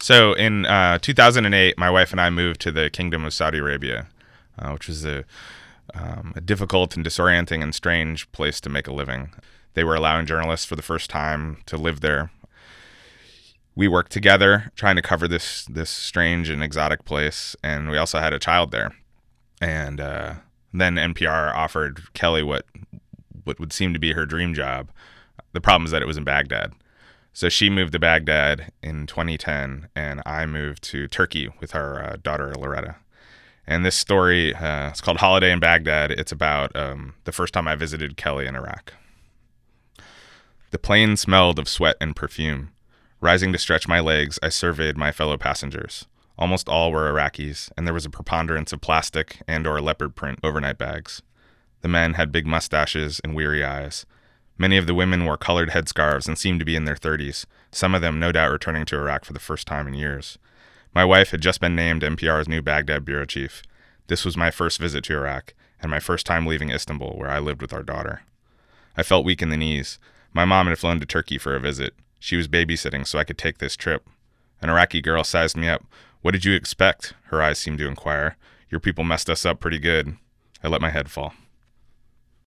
So in 2008, my wife and I moved to the Kingdom of Saudi Arabia, which was a difficult and disorienting and strange place to make a living. They were allowing journalists for the first time to live there. We worked together trying to cover this strange and exotic place, and we also had a child there. And then NPR offered Kelly what would seem to be her dream job. The problem is that it was in Baghdad. So she moved to Baghdad in 2010, and I moved to Turkey with our daughter, Loretta. And this story, it's called Holiday in Baghdad. It's about the first time I visited Kelly in Iraq. The plane smelled of sweat and perfume. Rising to stretch my legs, I surveyed my fellow passengers. Almost all were Iraqis, and there was a preponderance of plastic and/or leopard print overnight bags. The men had big mustaches and weary eyes. Many of the women wore colored headscarves and seemed to be in their 30s, some of them no doubt returning to Iraq for the first time in years. My wife had just been named NPR's new Baghdad bureau chief. This was my first visit to Iraq, and my first time leaving Istanbul, where I lived with our daughter. I felt weak in the knees. My mom had flown to Turkey for a visit. She was babysitting so I could take this trip. An Iraqi girl sized me up. "What did you expect?" Her eyes seemed to inquire. "Your people messed us up pretty good." I let my head fall.